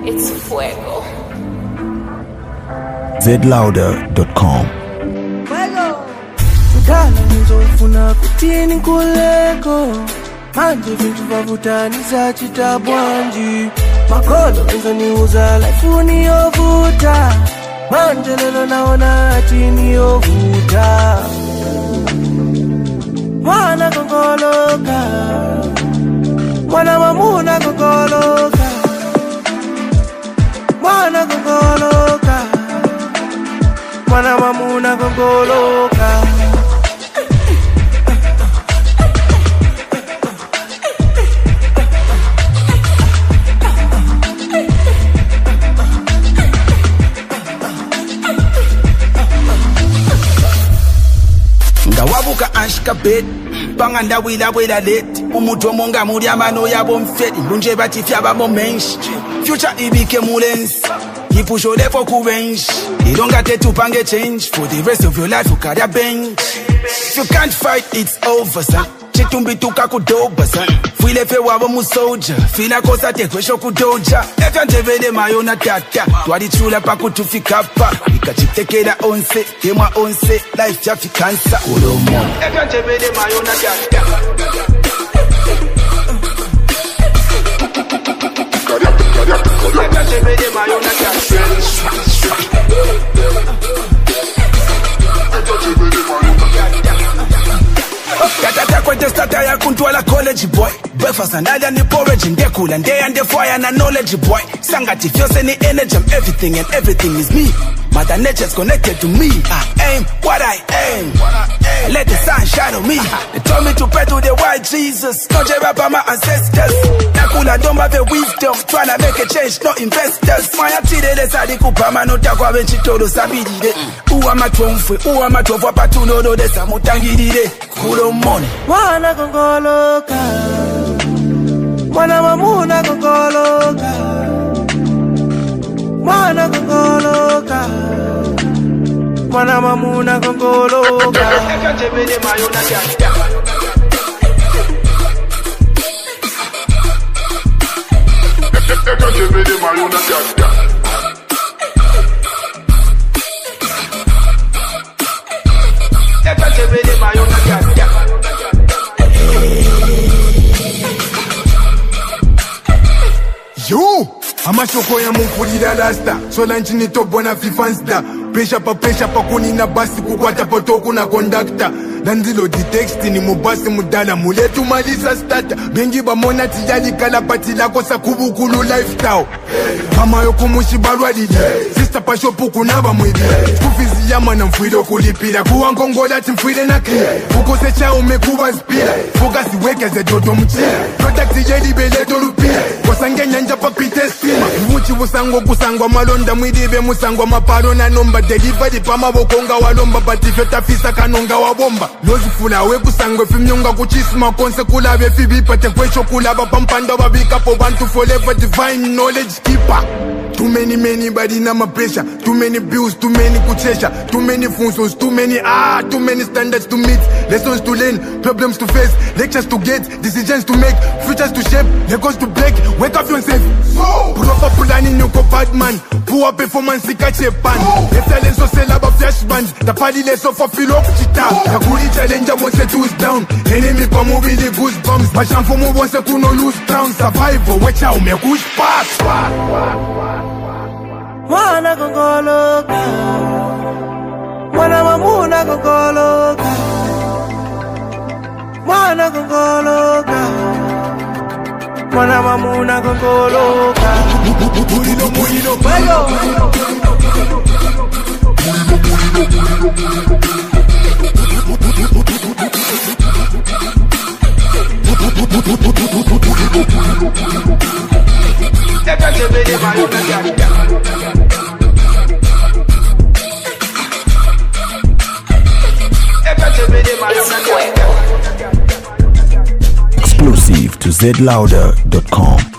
It's fuego. zlouder.com. Mtana nizofuna kutini kuleko manje vintu vavutani za chitabwanji makolo nzoniuza lifuni yovuta manje lelo naona atini yovuta mwana kongoloka mwana mamuna kongoloka mwana kongoloka mwana mamuna kongoloka Wabuka ashka bed Panganda wila let Umutu monga muri amano yabo mfeti Lunje bati fiaba momenshi Future ibike mulensi Ipusho lefo kubenshi Ilonga tetu pange change For the rest of your life ukaya bench If you can't fight it's over son Chitumbi tuka kudoba son Filefe wabo musoja Fila kosa tekwesho kudoja Efya njevede mayona tata Twari chula paku tufikapa Ikachitekela onse Temwa onse Life ya fikansa Ulomo Efya njevede mayona tata Efya njevede mayona tata Katata kwete stata ya kuntwala college boy Breakfast and alya ni porridge Ndekula ndeya ndefwaya na knowledge boy Sangati fyose ni energy I'm everything and everything is me Mother nature's connected to me I aim what I aim Let the sun shine on me They told me to pray to the white Jesus No jeba by my ancestors Nakula don't have a wisdom Tryna make a change, no investors Maya tide lesadi kupama no takwa benchitolo sabidide Uwa matwomfwe, uwa matwofwa patunodo desa mutangidide Kulo money mwana kongoloka mwana mamuna kongoloka mwana kongoloka mwana mamuna kongoloka Efya njevede mayona tata Efya njevede mayona tata Efya njevede mayona tata Yo, amashoko ya mukulira rasta sola nchini tobona fifansta pressure pa kuni na basi kukwata potoku na conductor Nandilo di text ni mubasi mudala muletu malisa starta bengi bamona tijali kala pati lako sakubukulu lifestyle mama yoko mushibalwa lidi sister pa shopu kunaba mwidi kufizi ya mana mfwilo kulipila kuwa ngongola timfwile na clear ukose cha umekuba spira focus weke ze dodo mchila product yeli beleto lupila wasange nyanja pa pite stima uchi busango kusangwa malonda mwidibe musangwa maparo na nomba delivery pa mabokonga walomba batifyo tafisa kanonga wabomba Lozi fula we kusangwe fimnyonga kuchisima konse kulabe fibi pate kwesho kulaba pampanda babika po bantu forever divine knowledge keeper Too many body na my pressure Too many bills, too many kuchesha Too many functions, too many standards to meet Lessons to learn, problems to face Lectures to get, decisions to make Futures to shape, Legos to break Wake up yourself Proper planning, you go bad man Poor performance, ikache pan Excellence, so sell up flash bands The party less of a feel up chita Yakuri challenger, once a two's down Enemy pa movie, the goosebumps Machamfo move, once a kuno lose ground Survival, watch out, me push pass mwana kongoloka mwana mamuna kongoloka mwana kongoloka mwana mamuna kongoloka Efya njevede mayona tata Exclusive to zlouder.com.